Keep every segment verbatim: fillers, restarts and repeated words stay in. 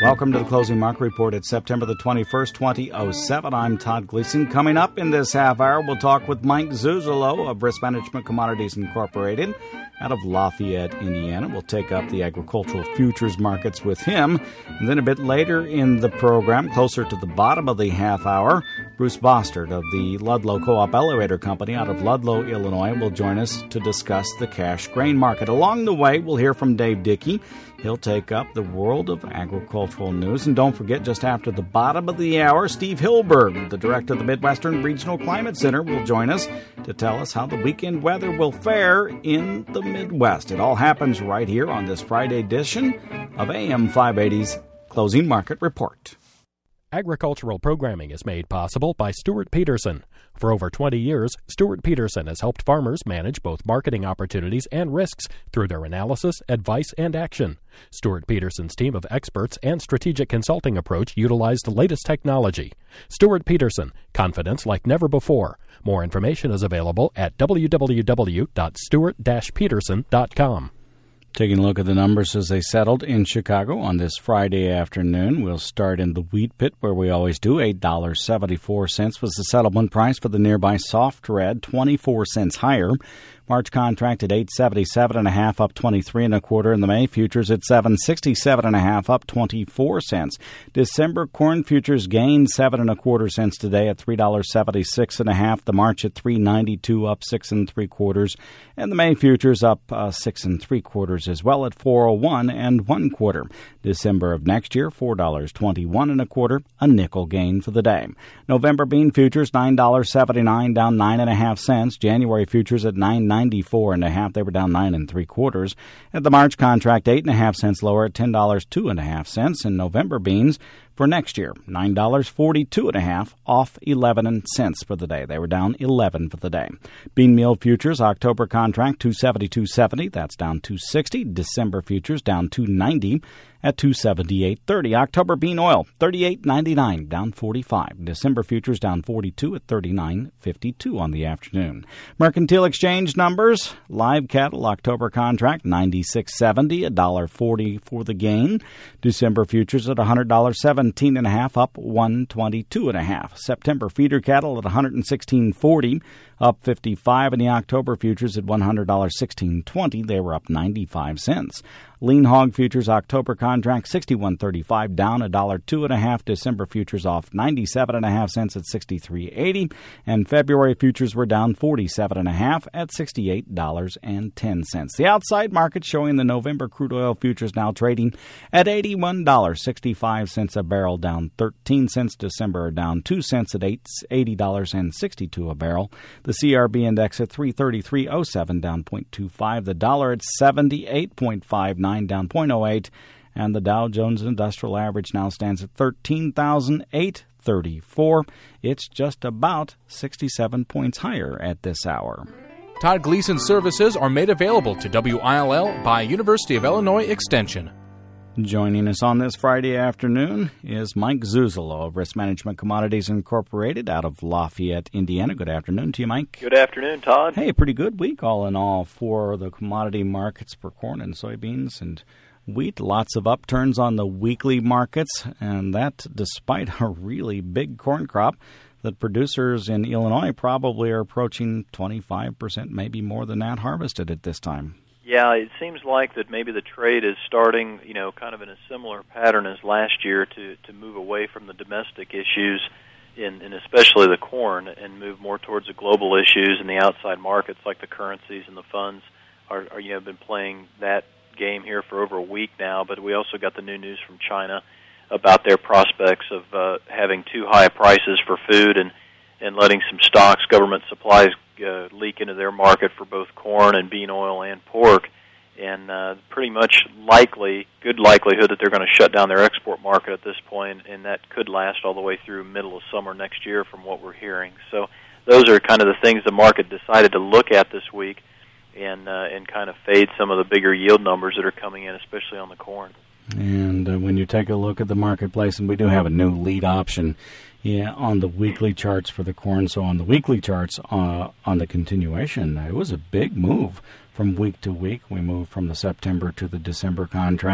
Welcome to the Closing Market Report. It's September the twenty-first, twenty oh seven. I'm Todd Gleason. Coming up in this half hour, we'll talk with Mike Zuzolo of Risk Management Commodities Incorporated out of Lafayette, Indiana. We'll take up the agricultural futures markets with him. And then a bit later in the program, closer to the bottom of the half hour, Bruce Bostard of the Ludlow Co-op Elevator Company out of Ludlow, Illinois, will join us to discuss the cash grain market. Along the way, we'll hear from Dave Dickey. He'll take up the world of agricultural news. And don't forget, just after the bottom of the hour, Steve Hilberg, the director of the Midwestern Regional Climate Center, will join us to tell us how the weekend weather will fare in the Midwest. It all happens right here on this Friday edition of A M five eighty's Closing Market Report. Agricultural programming is made possible by Stuart Peterson. For over twenty years, Stuart Peterson has helped farmers manage both marketing opportunities and risks through their analysis, advice, and action. Stuart Peterson's team of experts and strategic consulting approach utilize the latest technology. Stuart Peterson, confidence like never before. More information is available at w w w dot stuart dash peterson dot com. Taking a look at the numbers as they settled in Chicago on this Friday afternoon. We'll start in the wheat pit where we always do. eight dollars and seventy-four cents was the settlement price for the nearby soft red, twenty-four cents higher. March contract at eight seventy-seven and a half, up twenty-three and a quarter. And the May futures at seven sixty-seven and a half, up twenty-four cents. December corn futures gained seven and a quarter cents today at three dollars and seventy-six and a half. The March at three ninety-two, up six and three quarters. And the May futures up uh, six and three quarters as well at four oh one and one quarter. December of next year, four dollars and twenty-one and a quarter, a nickel gain for the day. November bean futures nine dollars and seventy-nine, down nine and a half cents. January futures at nine ninety-four and a half, they were down nine and three quarters. At the March contract, eight and a half cents lower at ten dollars and two and a half cents. And November beans for next year, nine dollars and forty-two and a half, off eleven cents for the day. They were down eleven for the day. Bean meal futures, October contract two seventy-two seventy, that's down two sixty. December futures down two ninety at two seventy-eight thirty. October bean oil thirty-eight ninety-nine, down forty-five. December futures down forty-two at thirty-nine fifty-two on the afternoon. Mercantile exchange numbers, live cattle October contract ninety-six seventy, one dollar forty for the gain. December futures at one hundred dollars and seventeen and a half, up one twenty-two and a half. September feeder cattle at one hundred sixteen forty, up fifty-five, and the October futures at one hundred dollars and sixteen twenty. They were up ninety-five cents. Lean hog futures October contract sixty-one thirty-five, down a dollar two and a half. December futures off ninety-seven and a half cents at sixty-three eighty, and February futures were down forty-seven and a half at sixty-eight dollars and ten cents. The outside market showing the November crude oil futures now trading at eighty-one dollars and sixty-five cents a barrel, down thirteen cents. December down two cents at eighty dollars and sixty-two a barrel. The C R B index at three thirty-three oh seven, down zero point two five. The dollar at seventy-eight point five nine, down zero point oh eight. And the Dow Jones Industrial Average now stands at thirteen thousand eight hundred thirty-four. It's just about sixty-seven points higher at this hour. Todd Gleason services are made available to W I L L by University of Illinois Extension. Joining us on this Friday afternoon is Mike Zuzolo of Risk Management Commodities Incorporated out of Lafayette, Indiana. Good afternoon to you, Mike. Good afternoon, Todd. Hey, pretty good week all in all for the commodity markets for corn and soybeans and wheat. Lots of upturns on the weekly markets, and that despite a really big corn crop that producers in Illinois probably are approaching twenty-five percent, maybe more than that, harvested at this time. Yeah, it seems like that maybe the trade is starting, you know, kind of in a similar pattern as last year to, to move away from the domestic issues, in, in especially the corn, and move more towards the global issues and the outside markets like the currencies and the funds are, are you know, been playing that game here for over a week now. But we also got the new news from China about their prospects of uh, having too high prices for food and, and letting some stocks, government supplies, uh, leak into their market for both corn and bean oil and pork. And uh, pretty much likely, good likelihood that they're going to shut down their export market at this point, and that could last all the way through middle of summer next year from what we're hearing. So those are kind of the things the market decided to look at this week and uh, and kind of fade some of the bigger yield numbers that are coming in, especially on the corn. And uh, when you take a look at the marketplace, and we do have a new lead option yeah, on the weekly charts for the corn. So on the weekly charts, uh, on the continuation, it was a big move from week to week. We moved from the September to the December contract.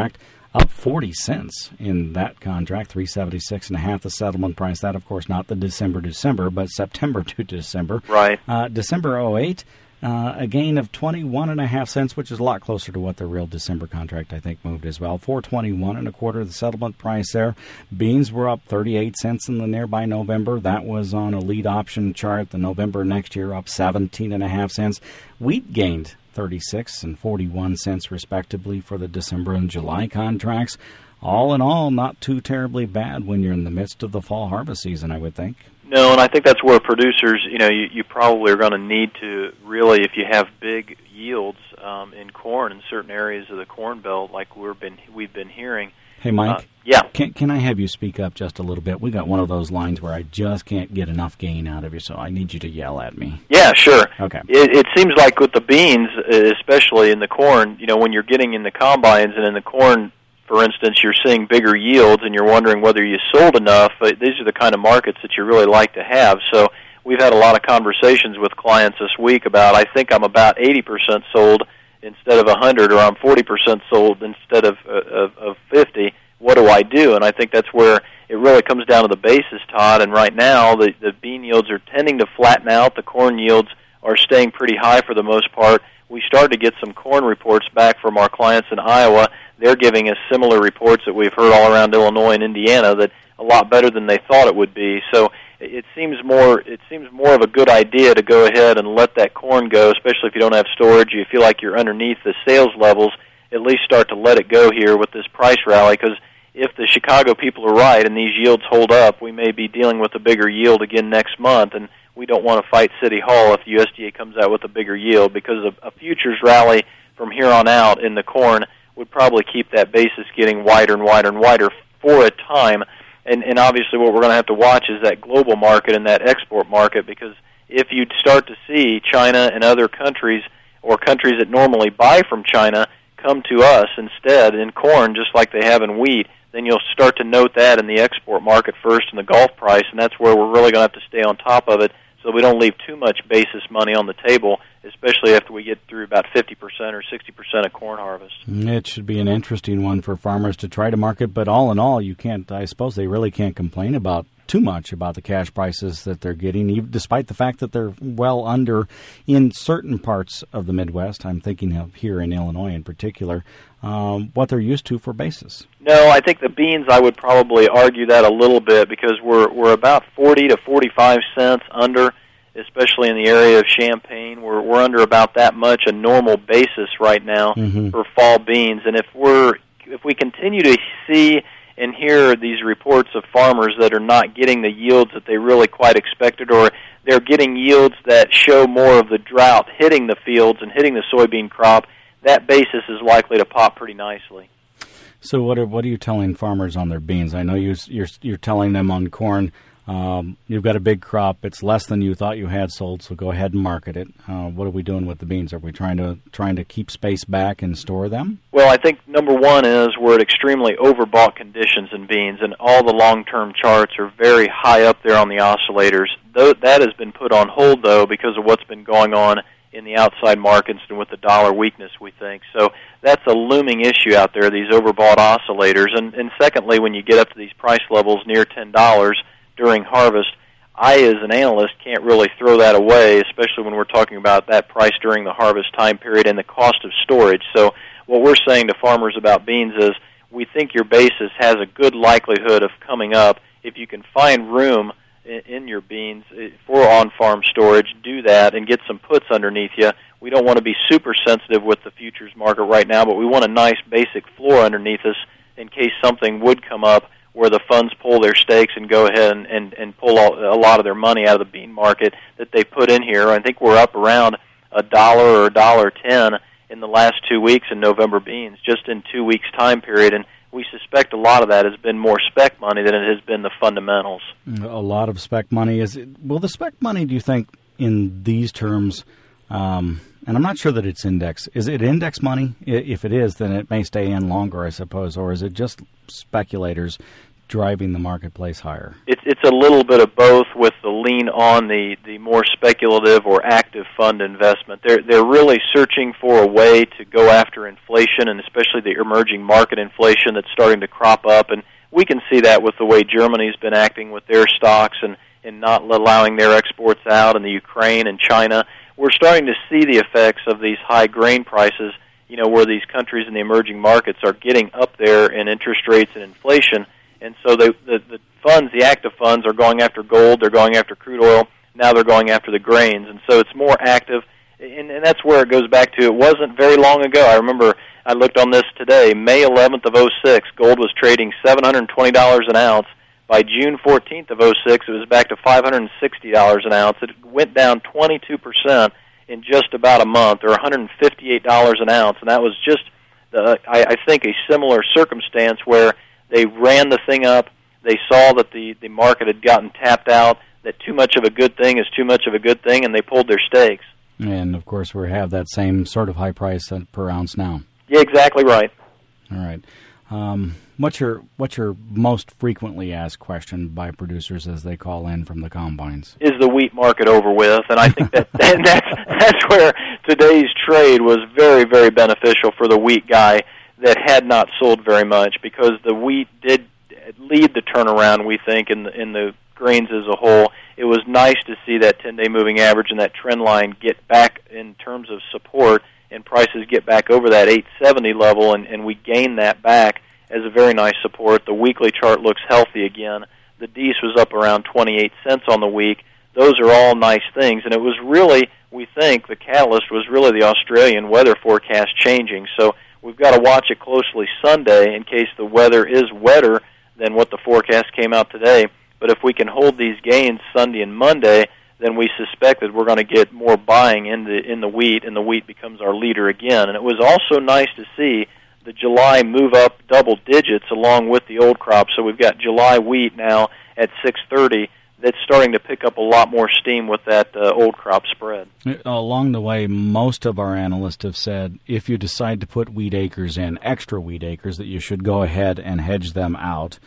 up forty cents in that contract, three seventy-six and a half the settlement price. That, of course, not the December December, but September to December. Right. Uh, December oh eight, uh, a gain of twenty-one and a half cents, which is a lot closer to what the real December contract, I think, moved as well. four twenty-one and a quarter the settlement price there. Beans were up thirty-eight cents in the nearby November. That was on a lead option chart. The November next year up seventeen and a half cents. Wheat gained thirty-six and forty-one cents respectively for the December and July contracts. All in all, not too terribly bad when you're in the midst of the fall harvest season, I would think. No, and I think that's where producers, you know, you, you probably are going to need to really, if you have big yields um, in corn in certain areas of the Corn Belt, like we've been we've been hearing. Hey, Mike. Uh, yeah. Can can I have you speak up just a little bit? We got one of those lines where I just can't get enough gain out of you, so I need you to yell at me. Yeah, sure. Okay. It, it seems like with the beans, especially in the corn, you know, when you're getting in the combines and in the corn, for instance, you're seeing bigger yields and you're wondering whether you sold enough. These are the kind of markets that you really like to have. So we've had a lot of conversations with clients this week about, I think I'm about eighty percent sold instead of one hundred, or I'm forty percent sold instead of, of, of fifty. What do I do? And I think that's where it really comes down to the basis, Todd. And right now, the, the bean yields are tending to flatten out. The corn yields are staying pretty high for the most part. We started to get some corn reports back from our clients in Iowa. They're giving us similar reports that we've heard all around Illinois and Indiana, that a lot better than they thought it would be. So it seems more it seems more of a good idea to go ahead and let that corn go, especially if you don't have storage. You feel like you're underneath the sales levels. At least start to let it go here with this price rally, because if the Chicago people are right and these yields hold up, we may be dealing with a bigger yield again next month, and we don't want to fight City Hall if the U S D A comes out with a bigger yield, because a, a futures rally from here on out in the corn would probably keep that basis getting wider and wider and wider for a time. And, and obviously what we're going to have to watch is that global market and that export market, because if you start to see China and other countries, or countries that normally buy from China, come to us instead in corn, just like they have in wheat, then you'll start to note that in the export market first in the Gulf price, and that's where we're really going to have to stay on top of it so we don't leave too much basis money on the table, especially after we get through about fifty percent or sixty percent of corn harvest. It should be an interesting one for farmers to try to market, but all in all, you can't, I suppose they really can't complain about too much about the cash prices that they're getting, even despite the fact that they're well under in certain parts of the Midwest. I'm thinking of here in Illinois in particular, um, what they're used to for basis. No, I think the beans, I would probably argue that a little bit, because we're we're about forty to forty-five cents under, especially in the area of Champaign. We're we're under about that much a normal basis right now mm-hmm. for fall beans, and if we're if we continue to see and hear these reports of farmers that are not getting the yields that they really quite expected, or they're getting yields that show more of the drought hitting the fields and hitting the soybean crop, that basis is likely to pop pretty nicely. So what are what are you telling farmers on their beans? I know you, you're you're telling them on corn, um, you've got a big crop. It's less than you thought you had sold, so go ahead and market it. Uh, what are we doing with the beans? Are we trying to trying to keep space back and store them? Well, I think number one is we're at extremely overbought conditions in beans, and all the long-term charts are very high up there on the oscillators. Though that has been put on hold, though, because of what's been going on in the outside markets and with the dollar weakness, we think. So that's a looming issue out there, these overbought oscillators. And, and secondly, when you get up to these price levels near ten dollars during harvest, I, as an analyst, can't really throw that away, especially when we're talking about that price during the harvest time period and the cost of storage. So what we're saying to farmers about beans is we think your basis has a good likelihood of coming up. If you can find room in your beans for on-farm storage, do that and get some puts underneath you. We don't want to be super sensitive with the futures market right now, but we want a nice basic floor underneath us in case something would come up where the funds pull their stakes and go ahead and, and, and pull all, a lot of their money out of the bean market that they put in here. I think we're up around a dollar or a dollar ten in the last two weeks in November beans, just in two weeks' time period, and we suspect a lot of that has been more spec money than it has been the fundamentals. A lot of spec money. Is it, will the spec money, do you think, in these terms, um, and I'm not sure that it's index, is it index money? If it is, then it may stay in longer, I suppose, or is it just speculators driving the marketplace higher? It's it's a little bit of both, with the lean on the, the more speculative or active fund investment. They're they're really searching for a way to go after inflation, and especially the emerging market inflation that's starting to crop up. And we can see that with the way Germany's been acting with their stocks and, and not allowing their exports out, and the Ukraine and China. We're starting to see the effects of these high grain prices, you know, where these countries in the emerging markets are getting up there in interest rates and inflation. And so the, the, the funds, the active funds, are going after gold, they're going after crude oil, now they're going after the grains. And so it's more active, and, and that's where it goes back to. It wasn't very long ago. I remember I looked on this today, May eleventh of oh six, gold was trading seven hundred twenty dollars an ounce. By June fourteenth of oh six, it was back to five hundred sixty dollars an ounce. It went down twenty-two percent in just about a month, or one hundred fifty-eight dollars an ounce. And that was just, the, I, I think, a similar circumstance where they ran the thing up. They saw that the, the market had gotten tapped out, that too much of a good thing is too much of a good thing, and they pulled their stakes. And, of course, we have that same sort of high price per ounce now. Yeah, exactly right. All right. Um, what's your what's your most frequently asked question by producers as they call in from the combines? Is the wheat market over with? And I think that and that's that's where today's trade was very, very beneficial for the wheat guy that had not sold very much, because the wheat did lead the turnaround, we think, in the, in the grains as a whole. It was nice to see that ten-day moving average and that trend line get back in terms of support, and prices get back over that eight seventy level, and, and we gain that back as a very nice support. The weekly chart looks healthy again. The D E S was up around twenty-eight cents on the week. Those are all nice things, and it was really, we think, the catalyst was really the Australian weather forecast changing. So we've got to watch it closely Sunday in case the weather is wetter than what the forecast came out today. But if we can hold these gains Sunday and Monday, then we suspect that we're going to get more buying in the in the wheat, and the wheat becomes our leader again. And it was also nice to see the July move up double digits along with the old crop. So we've got July wheat now at six thirty. That's starting to pick up a lot more steam with that uh, old crop spread. Along the way, most of our analysts have said if you decide to put wheat acres in, extra wheat acres, that you should go ahead and hedge them out.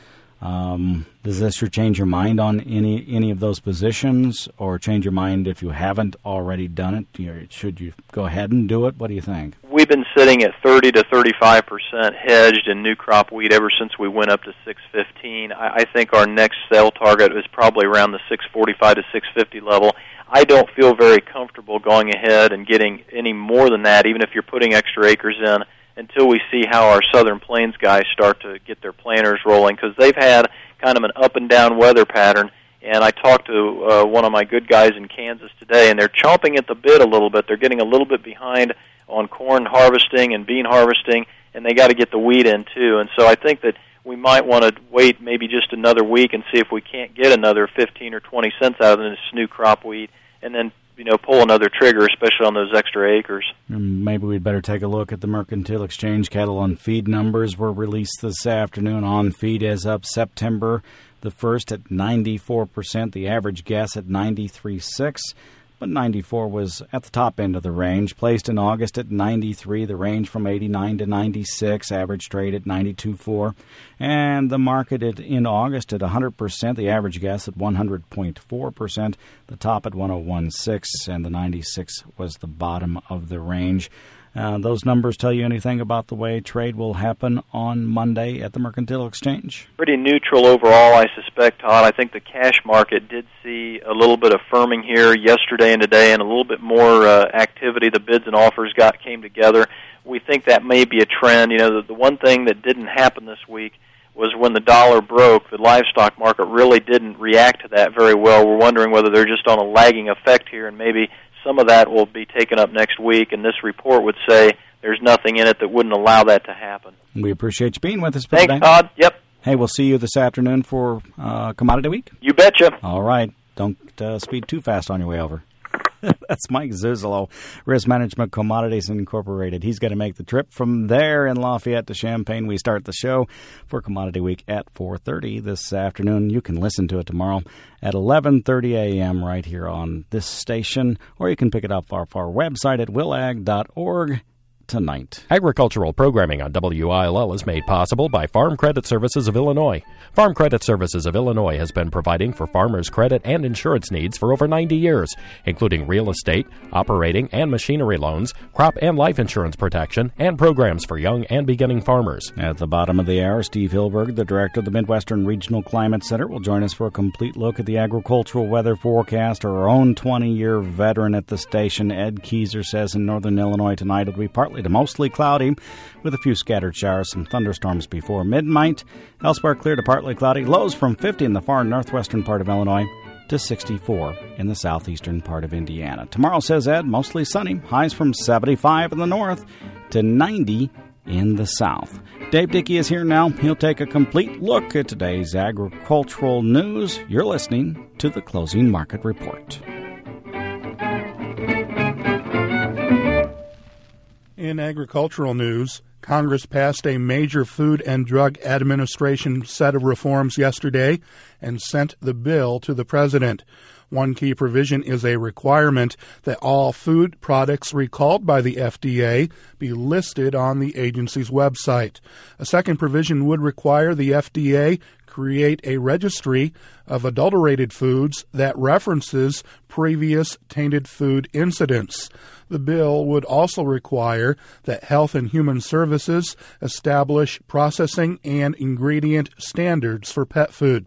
Um, does this change your mind on any any of those positions, or change your mind if you haven't already done it? You know, should you go ahead and do it? What do you think? We've been sitting at thirty to thirty-five percent hedged in new crop wheat ever since we went up to six fifteen. I, I think our next sale target is probably around the six forty-five to six fifty level. I don't feel very comfortable going ahead and getting any more than that, even if you're putting extra acres in, until we see how our Southern Plains guys start to get their planters rolling, because they've had kind of an up-and-down weather pattern. And I talked to uh, one of my good guys in Kansas today, and they're chomping at the bit a little bit. They're getting a little bit behind on corn harvesting and bean harvesting, and they got to get the wheat in, too. And so I think that we might want to wait maybe just another week and see if we can't get another fifteen or twenty cents out of this new crop wheat, and then you know, pull another trigger, especially on those extra acres. Maybe we'd better take a look at the Mercantile Exchange cattle on feed numbers were released this afternoon. On feed is up September the first at ninety-four percent, the average guess at ninety-three point six, but ninety-four was at the top end of the range. Placed in August at ninety-three, the range from eighty-nine to ninety-six, average trade at ninety-two point four, and the market in August at one hundred percent, the average guess at one hundred point four percent, the top at one oh one point six, and the ninety-six was the bottom of the range. Uh, those numbers tell you anything about the way trade will happen on Monday at the Mercantile Exchange? Pretty neutral overall, I suspect, Todd. I think the cash market did see a little bit of firming here yesterday and today, and a little bit more uh, activity. The bids and offers got came together. We think that may be a trend. You know, the, the one thing that didn't happen this week was when the dollar broke, the livestock market really didn't react to that very well. We're wondering whether they're just on a lagging effect here, and maybe some of that will be taken up next week, and this report would say there's nothing in it that wouldn't allow that to happen. We appreciate you being with us today. Thanks, Todd. Yep. Hey, we'll see you this afternoon for uh, Commodity Week. You betcha. All right. Don't uh, speed too fast on your way over. That's Mike Zuzolo, Risk Management Commodities Incorporated. He's going to make the trip from there in Lafayette to Champaign. We start the show for Commodity Week at four thirty this afternoon. You can listen to it tomorrow at eleven thirty a.m. right here on this station, or you can pick it up off our website at will ag dot org. tonight. Agricultural programming on W I L L is made possible by Farm Credit Services of Illinois. Farm Credit Services of Illinois has been providing for farmers' credit and insurance needs for over ninety years, including real estate, operating and machinery loans, crop and life insurance protection, and programs for young and beginning farmers. At the bottom of the hour, Steve Hilberg, the director of the Midwestern Regional Climate Center, will join us for a complete look at the agricultural weather forecast. Our own twenty-year veteran at the station, Ed Keyser, says in northern Illinois tonight it will be partly to mostly cloudy with a few scattered showers, some thunderstorms before midnight. Elsewhere, clear to partly cloudy. Lows from fifty in the far northwestern part of Illinois to sixty-four in the southeastern part of Indiana. Tomorrow, says Ed, mostly sunny. Highs from seventy-five in the north to ninety in the south. Dave Dickey is here now. He'll take a complete look at today's agricultural news. You're listening to the Closing Market Report. In agricultural news, Congress passed a major Food and Drug Administration set of reforms yesterday and sent the bill to the president. One key provision is a requirement that all food products recalled by the F D A be listed on the agency's website. A second provision would require the F D A create a registry of adulterated foods that references previous tainted food incidents. The bill would also require that Health and Human Services establish processing and ingredient standards for pet food.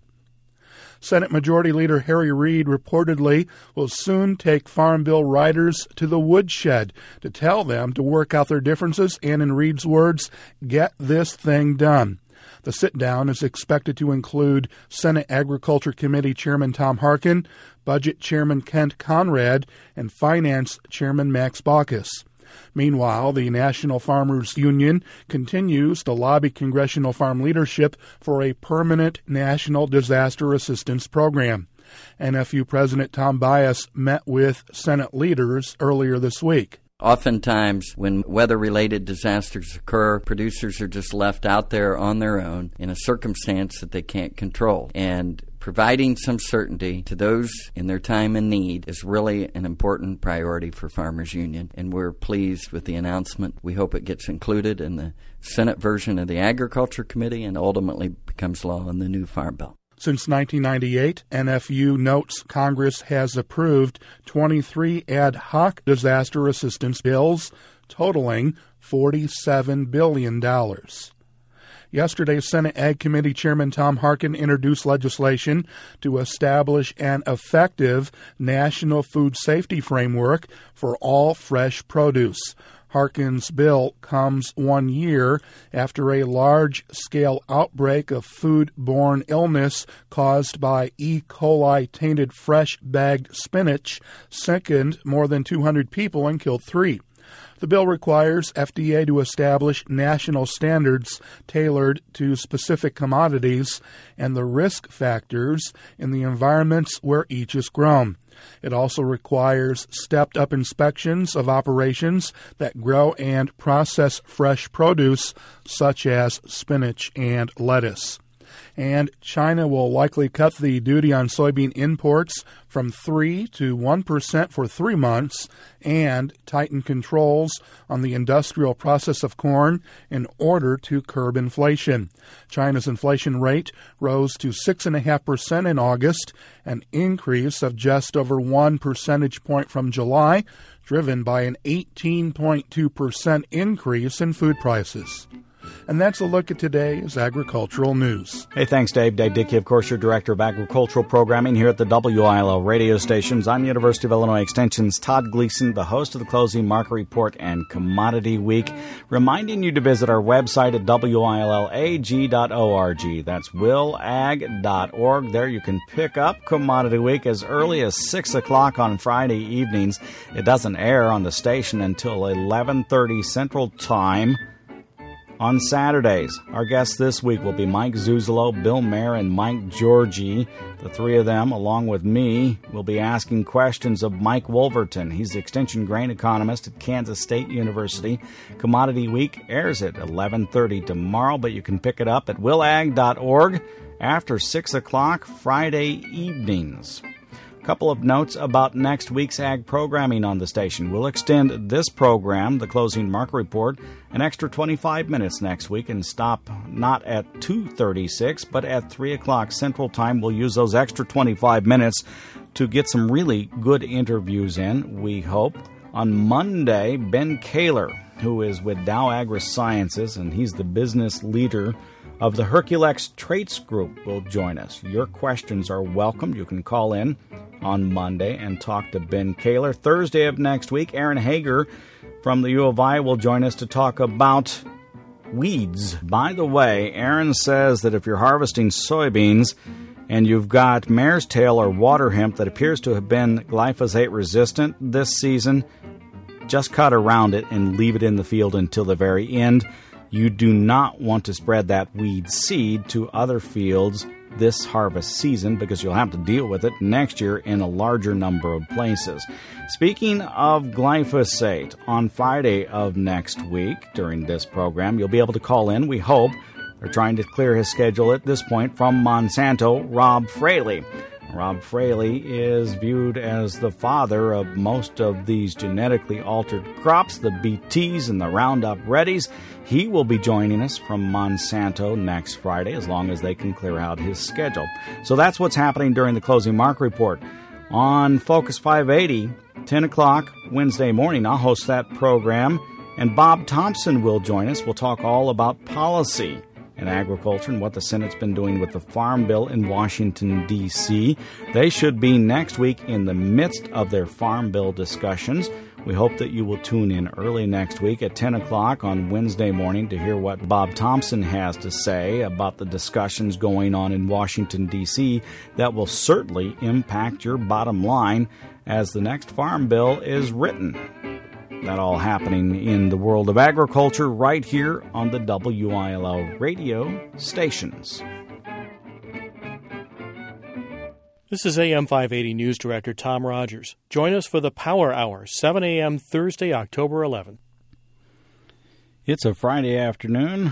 Senate Majority Leader Harry Reid reportedly will soon take Farm Bill writers to the woodshed to tell them to work out their differences and, in Reid's words, get this thing done. The sit-down is expected to include Senate Agriculture Committee Chairman Tom Harkin, Budget Chairman Kent Conrad, and Finance Chairman Max Baucus. Meanwhile, the National Farmers Union continues to lobby congressional farm leadership for a permanent national disaster assistance program. N F U President Tom Bias met with Senate leaders earlier this week. Oftentimes, when weather-related disasters occur, producers are just left out there on their own in a circumstance that they can't control. And providing some certainty to those in their time and need is really an important priority for Farmers Union, and we're pleased with the announcement. We hope it gets included in the Senate version of the Agriculture Committee and ultimately becomes law in the new Farm Bill. Since nineteen ninety-eight, N F U notes Congress has approved twenty-three ad hoc disaster assistance bills totaling forty-seven billion dollars. Yesterday, Senate Ag Committee Chairman Tom Harkin introduced legislation to establish an effective national food safety framework for all fresh produce. Harkin's bill comes one year after a large-scale outbreak of food-borne illness caused by E. coli tainted fresh bagged spinach sickened more than two hundred people and killed three. The bill requires F D A to establish national standards tailored to specific commodities and the risk factors in the environments where each is grown. It also requires stepped-up inspections of operations that grow and process fresh produce, such as spinach and lettuce. And China will likely cut the duty on soybean imports from three to one percent for three months and tighten controls on the industrial process of corn in order to curb inflation. China's inflation rate rose to six point five percent in August, an increase of just over one percentage point from July, driven by an eighteen point two percent increase in food prices. And that's a look at today's agricultural news. Hey, thanks, Dave. Dave Dickey, of course, your Director of Agricultural Programming here at the W I L L radio stations. I'm University of Illinois Extension's Todd Gleason, the host of the Closing Market Report and Commodity Week, reminding you to visit our website at W I L L A G dot org. That's will ag dot org. There you can pick up Commodity Week as early as six o'clock on Friday evenings. It doesn't air on the station until eleven thirty Central Time on Saturdays. Our guests this week will be Mike Zuzolo, Bill Mayer, and Mike Georgie. The three of them, along with me, will be asking questions of Mike Wolverton. He's the Extension Grain Economist at Kansas State University. Commodity Week airs at eleven thirty tomorrow, but you can pick it up at will ag dot org after six o'clock Friday evenings. Couple of notes about next week's ag programming on the station. We'll extend this program, the Closing Market Report, an extra twenty-five minutes next week and stop not at two thirty-six, but at three o'clock Central Time. We'll use those extra twenty-five minutes to get some really good interviews in, we hope. On Monday, Ben Kaler, who is with Dow AgriSciences, and he's the business leader of the Herculex Traits Group, will join us. Your questions are welcome. You can call in on Monday and talk to Ben Kaler. Thursday of next week, Aaron Hager from the U of I will join us to talk about weeds. By the way, Aaron says that if you're harvesting soybeans and you've got mare's tail or water hemp that appears to have been glyphosate resistant this season, just cut around it and leave it in the field until the very end. You do not want to spread that weed seed to other fields this harvest season because you'll have to deal with it next year in a larger number of places. Speaking of glyphosate, on Friday of next week during this program, you'll be able to call in, we hope. They're trying to clear his schedule at this point from Monsanto, Rob Fraley. Rob Fraley is viewed as the father of most of these genetically altered crops, the B Ts and the Roundup Readies. He will be joining us from Monsanto next Friday, as long as they can clear out his schedule. So that's what's happening during the Closing Market Report. On Focus five eighty, ten o'clock Wednesday morning, I'll host that program, and Bob Thompson will join us. We'll talk all about policy in agriculture and what the Senate's been doing with the Farm Bill in Washington, D C They should be next week in the midst of their Farm Bill discussions. We hope that you will tune in early next week at ten o'clock on Wednesday morning to hear what Bob Thompson has to say about the discussions going on in Washington, D C that will certainly impact your bottom line as the next Farm Bill is written. That all happening in the world of agriculture right here on the W I L L radio stations. This is A M five eighty News Director Tom Rogers. Join us for the Power Hour, seven a.m. Thursday, October eleventh. It's a Friday afternoon,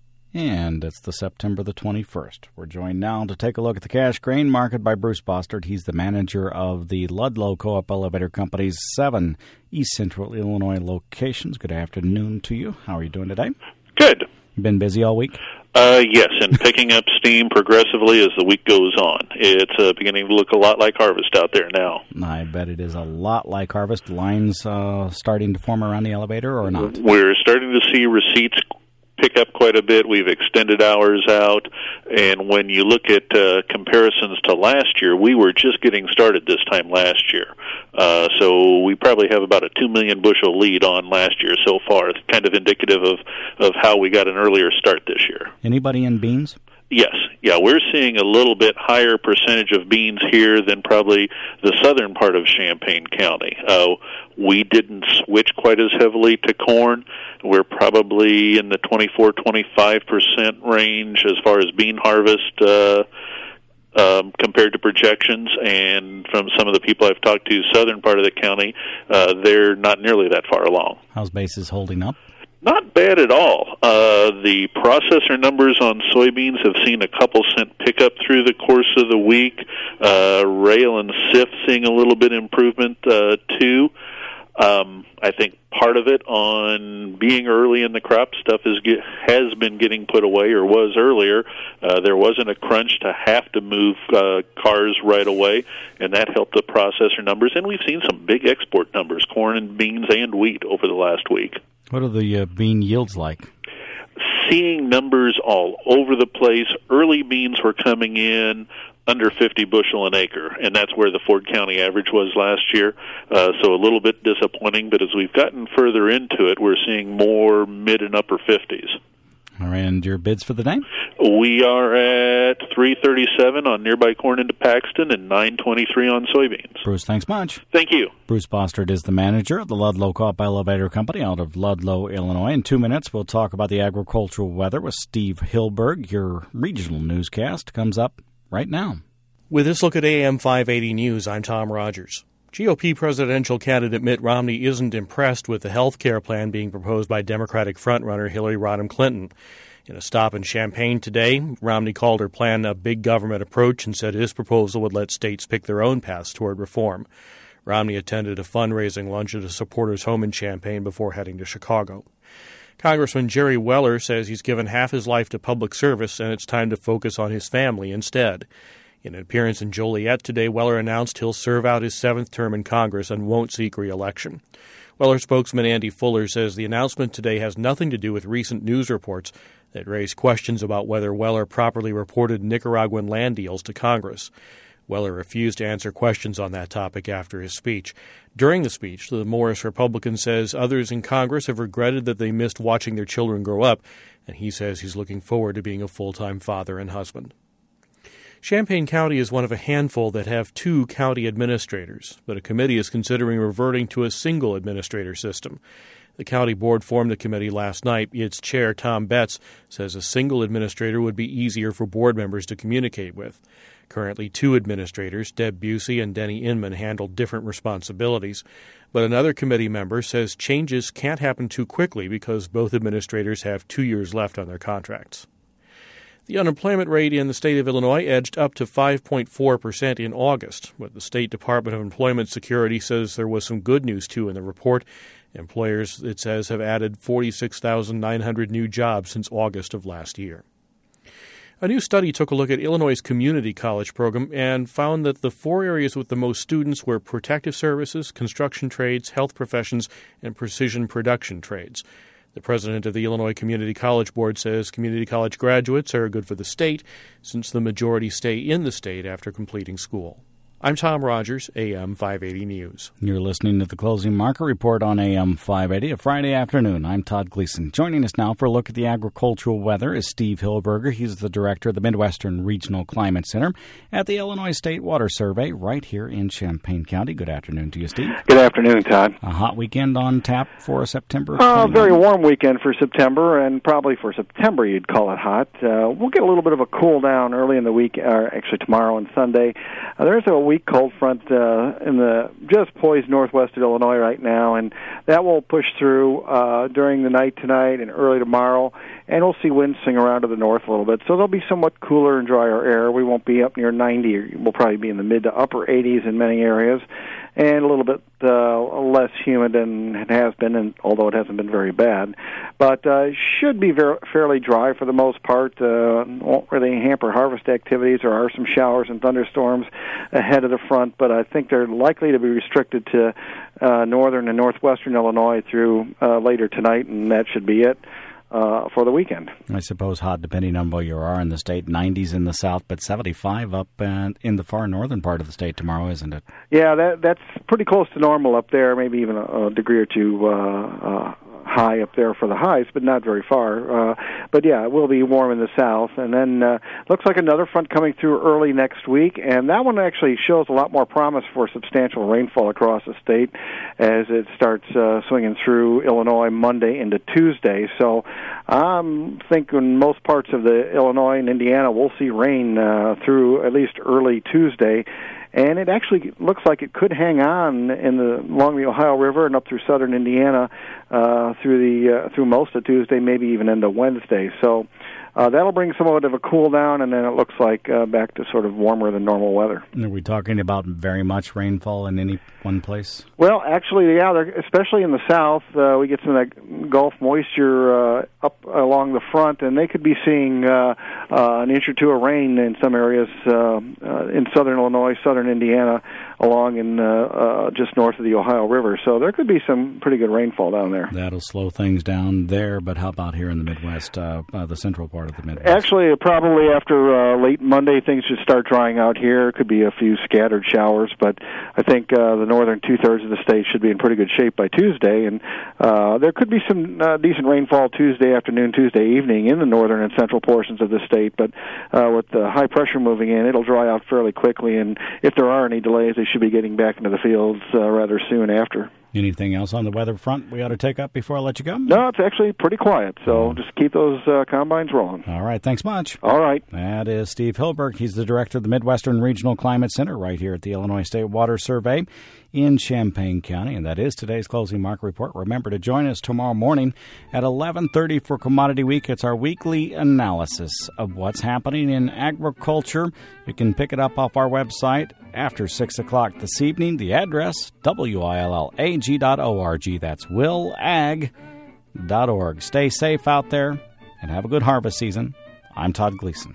and it's the September the twenty-first. We're joined now to take a look at the cash grain market by Bruce Bostard. He's the manager of the Ludlow Co-op Elevator Company's seven East Central Illinois locations. Good afternoon to you. How are you doing today? Good. You been busy all week? Uh, yes, and picking up steam progressively as the week goes on. It's uh, beginning to look a lot like harvest out there now. I bet it is a lot like harvest. Lines uh, starting to form around the elevator or not? We're starting to see receipts pick up quite a bit. We've extended hours out, and when you look at uh, comparisons to last year, we were just getting started this time last year. Uh, so we probably have about a two million bushel lead on last year so far. It's kind of indicative of, of how we got an earlier start this year. Anybody in beans? Yes. Yeah, we're seeing a little bit higher percentage of beans here than probably the southern part of Champaign County. Uh, we didn't switch quite as heavily to corn. We're probably in the twenty-four, twenty-five percent range as far as bean harvest uh, um, compared to projections. And from some of the people I've talked to, southern part of the county, uh, they're not nearly that far along. How's basis holding up? Not bad at all. Uh, the processor numbers on soybeans have seen a couple cent pickup through the course of the week. Uh, rail and S I F seeing a little bit improvement uh, too. Um, I think part of it on being early in the crop stuff is get, has been getting put away or was earlier. Uh, there wasn't a crunch to have to move uh, cars right away, and that helped the processor numbers. And we've seen some big export numbers, corn and beans and wheat over the last week. What are the uh, bean yields like? Seeing numbers all over the place. Early beans were coming in under fifty bushel an acre, and that's where the Ford County average was last year. Uh, so a little bit disappointing, but as we've gotten further into it, we're seeing more mid and upper fifties. All right, and your bids for the day? We are at three thirty-seven on nearby corn into Paxton and nine twenty-three on soybeans. Bruce, thanks much. Thank you. Bruce Bostard is the manager of the Ludlow Co-op Elevator Company out of Ludlow, Illinois. In two minutes, we'll talk about the agricultural weather with Steve Hilberg. Your regional newscast comes up right now. With this look at A M five eighty News, I'm Tom Rogers. G O P presidential candidate Mitt Romney isn't impressed with the health care plan being proposed by Democratic frontrunner Hillary Rodham Clinton. In a stop in Champaign today, Romney called her plan a big government approach and said his proposal would let states pick their own paths toward reform. Romney attended a fundraising lunch at a supporters' home in Champaign before heading to Chicago. Congressman Jerry Weller says he's given half his life to public service and it's time to focus on his family instead. In an appearance in Joliet today, Weller announced he'll serve out his seventh term in Congress and won't seek re-election. Weller spokesman Andy Fuller says the announcement today has nothing to do with recent news reports that raise questions about whether Weller properly reported Nicaraguan land deals to Congress. Weller refused to answer questions on that topic after his speech. During the speech, the Morris Republican says others in Congress have regretted that they missed watching their children grow up, and he says he's looking forward to being a full-time father and husband. Champaign County is one of a handful that have two county administrators, but a committee is considering reverting to a single administrator system. The county board formed the committee last night. Its chair, Tom Betts, says a single administrator would be easier for board members to communicate with. Currently, two administrators, Deb Busey and Denny Inman, handle different responsibilities. But another committee member says changes can't happen too quickly because both administrators have two years left on their contracts. The unemployment rate in the state of Illinois edged up to five point four percent in August, but the State Department of Employment Security says there was some good news, too, in the report. Employers, it says, have added forty-six thousand nine hundred new jobs since August of last year. A new study took a look at Illinois' community college program and found that the four areas with the most students were protective services, construction trades, health professions, and precision production trades. The president of the Illinois Community College Board says community college graduates are good for the state since the majority stay in the state after completing school. I'm Tom Rogers, A M five eighty News. You're listening to the Closing Market Report on A M five eighty, a Friday afternoon. I'm Todd Gleason. Joining us now for a look at the agricultural weather is Steve Hilberger. He's the director of the Midwestern Regional Climate Center at the Illinois State Water Survey right here in Champaign County. Good afternoon to you, Steve. Good afternoon, Todd. A hot weekend on tap for September? A uh, very warm weekend for September, and probably for September you'd call it hot. Uh, we'll get a little bit of a cool down early in the week, or actually tomorrow and Sunday. Uh, there's a weak cold front uh, in the just poised northwest of Illinois right now, and that will push through uh, during the night tonight and early tomorrow, and we'll see winds swing around to the north a little bit. So there'll be somewhat cooler and drier air. We won't be up near ninety. We'll probably be in the mid to upper eighties in many areas, and a little bit uh, less humid than it has been, and although it hasn't been very bad. But uh, should be very, fairly dry for the most part. Uh, won't really hamper harvest activities. There are some showers and thunderstorms ahead of the front, but I think they're likely to be restricted to uh, northern and northwestern Illinois through uh, later tonight, and that should be it uh, for the weekend. I suppose hot depending on where you are in the state. nineties in the south, but seventy-five up uh, in the far northern part of the state tomorrow, isn't it? Yeah, that that's pretty close to normal up there, maybe even a, a degree or two uh, uh, high up there for the highs, but not very far. Uh, but yeah, it will be warm in the south. And then uh, looks like another front coming through early next week, and that one actually shows a lot more promise for substantial rainfall across the state as it starts uh, swinging through Illinois Monday into Tuesday. So I'm thinking most parts of the Illinois and Indiana will see rain uh, through at least early Tuesday. And it actually looks like it could hang on in the along the Ohio River and up through southern Indiana uh, through the uh, through most of Tuesday, maybe even into Wednesday. So uh, that'll bring somewhat of a cool down, and then it looks like uh, back to sort of warmer than normal weather. Are we talking about very much rainfall in any one place? Well, actually, yeah, especially in the south, uh, we get some of that Gulf moisture uh, up along the front, and they could be seeing uh, uh, an inch or two of rain in some areas uh, uh, in southern Illinois, southern Indiana, along in uh, uh, just north of the Ohio River. So there could be some pretty good rainfall down there. That'll slow things down there, but how about here in the Midwest, uh, uh, the central part of the Midwest? Actually, probably after uh, late Monday, things should start drying out here. Could be a few scattered showers, but I think uh, the northern two-thirds of the state should be in pretty good shape by Tuesday, and uh, there could be some uh, decent rainfall Tuesday afternoon, Tuesday evening in the northern and central portions of the state, but uh, with the high pressure moving in, it'll dry out fairly quickly, and if there are any delays, they should be getting back into the fields uh, rather soon after. Anything else on the weather front we ought to take up before I let you go? No, it's actually pretty quiet, so oh. just keep those uh, combines rolling. All right, thanks much. All right. That is Steve Hilberg. He's the director of the Midwestern Regional Climate Center right here at the Illinois State Water Survey in Champaign County. And that is today's closing market report. Remember to join us tomorrow morning at eleven thirty for Commodity Week. It's our weekly analysis of what's happening in agriculture. You can pick it up off our website after six o'clock this evening. The address, W I L L A G dot org. That's will ag dot org. Stay safe out there and have a good harvest season. I'm Todd Gleason.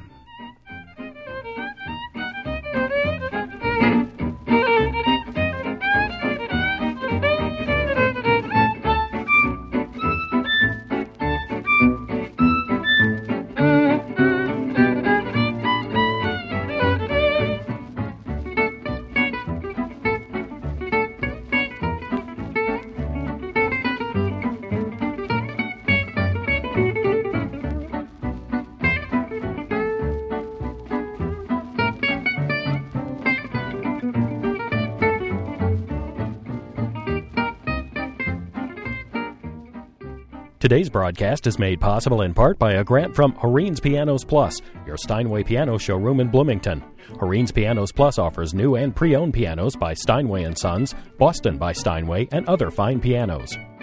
Today's broadcast is made possible in part by a grant from Horine's Pianos Plus, your Steinway piano showroom in Bloomington. Horine's Pianos Plus offers new and pre-owned pianos by Steinway and Sons, Boston by Steinway, and other fine pianos.